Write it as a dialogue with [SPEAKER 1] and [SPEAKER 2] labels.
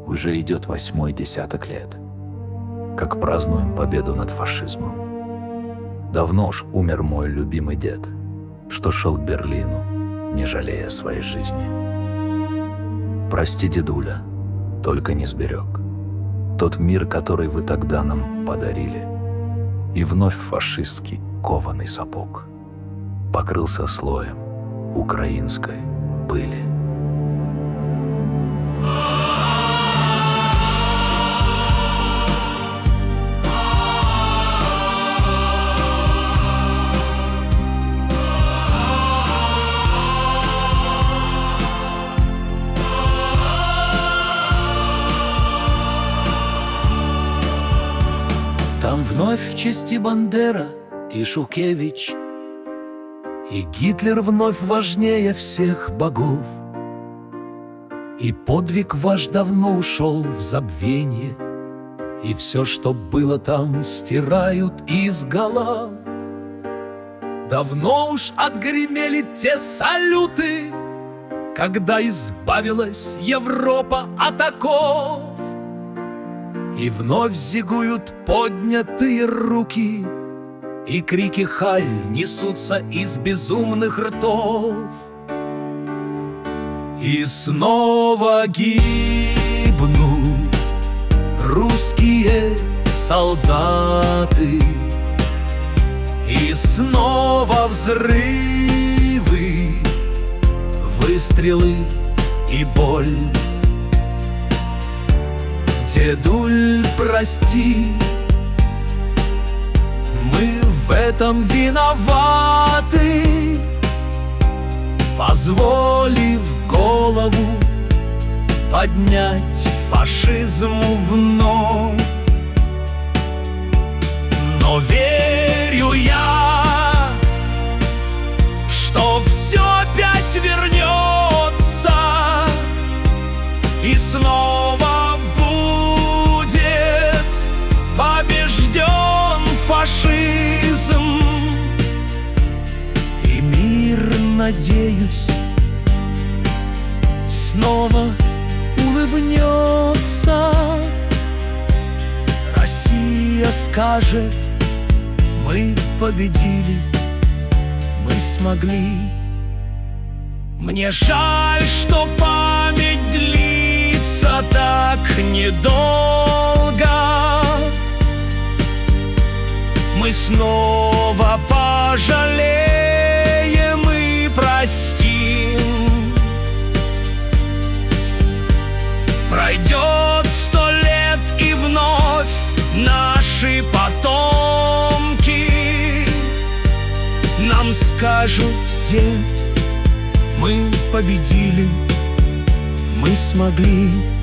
[SPEAKER 1] Уже идет 8-й десяток лет, как празднуем победу над фашизмом. Давно уж умер мой любимый дед, что шел к Берлину, не жалея своей жизни. Прости, дедуля, только не сберег тот мир, который вы тогда нам подарили. И вновь фашистский кованый сапог покрылся слоем украинской пыли. Там вновь в чести Бандера и Шухевич, и Гитлер вновь важнее всех богов. И подвиг ваш давно ушел в забвенье, и все, что было там, стирают из голов. Давно уж отгремели те салюты, когда избавилась Европа от оков. И вновь зигуют поднятые руки, и крики «Халь!» несутся из безумных ртов. И снова гибнут русские солдаты, и снова взрывы, выстрелы и боль. Дедуль, прости, мы в этом виноваты, позволив голову поднять фашизму вновь. Но верю я, что все опять вернется, и снова будет побежден фашизм. И мир, надеюсь, снова улыбнется. Россия скажет: мы победили, мы смогли. Мне жаль, что память длится так недолго. Мы снова пожалеем и простим. Пройдет 100 лет, и вновь наши потомки нам скажут: дед, мы победили, мы смогли.